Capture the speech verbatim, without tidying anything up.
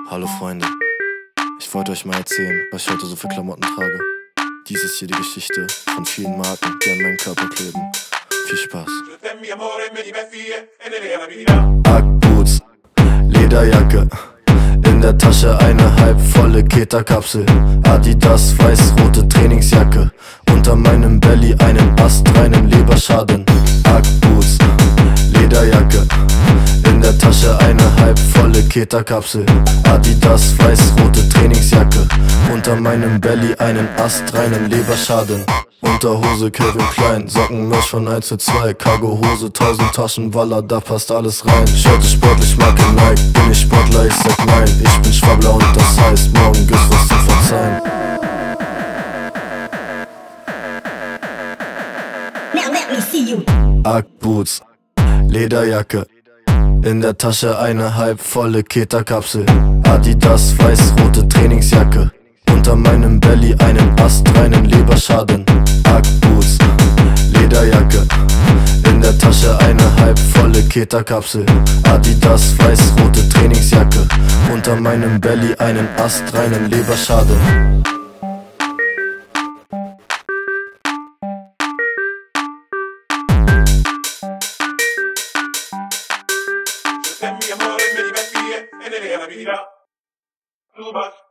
Hallo Freunde, ich wollte euch mal erzählen, was ich heute so für Klamotten trage. Dies ist hier die Geschichte von vielen Marken, die an meinem Körper kleben. Viel Spaß. Ackboots, Lederjacke, in der Tasche eine halbvolle Keterkapsel. Adidas weiß-rote Trainingsjacke, unter meinem Belly einen astreinen Leberschaden. Ackboots, Lederjacke, in der Tasche eine halbvolle Keterkapsel. Adidas weiß-rote Trainingsjacke, unter meinem Belly einen astreinen Leberschaden. Unterhose Calvin Klein, Socken Merch von eins zu zwei, Cargo-Hose, tausend Taschen, Walla, da passt alles rein. Shirt ist sportlich, Marke Nike, bin ich Sportler, ich sag nein. Ich bin Schwabbler und das heißt, morgen gibt's was zu verzeihen. Ackboots, Lederjacke, in der Tasche eine halbvolle Keterkapsel. Adidas weiß-rote Trainingsjacke, unter meinem Belly einen astreinen Leberschaden. Ackboots, Lederjacke, in der Tasche eine halbvolle Keterkapsel. Adidas weiß-rote Trainingsjacke, unter meinem Belly einen astreinen Leberschaden. Mi amore, mi divertire e ne la vita. Tu vas